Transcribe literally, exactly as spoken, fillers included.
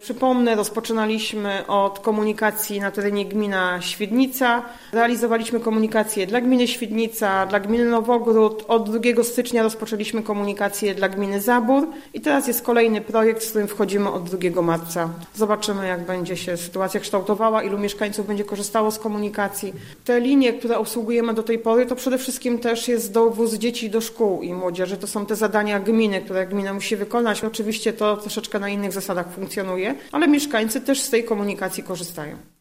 Przypomnę, rozpoczynaliśmy od komunikacji na terenie gmina Świdnica. Realizowaliśmy komunikację dla gminy Świdnica, dla gminy Nowogród. Od drugiego stycznia rozpoczęliśmy komunikację dla gminy Zabór i teraz jest kolejny projekt, z którym wchodzimy od drugiego marca. Zobaczymy, jak będzie się sytuacja kształtowała, ilu mieszkańców będzie korzystało z komunikacji. Te linie, które obsługujemy do tej pory, to przede wszystkim też jest dowóz dzieci do szkół i młodzieży. To są te zadania gminy, które gmina musi wykonać. Oczywiście to troszeczkę na innych zasadach funkcjonuje, ale mieszkańcy też z tej komunikacji korzystają.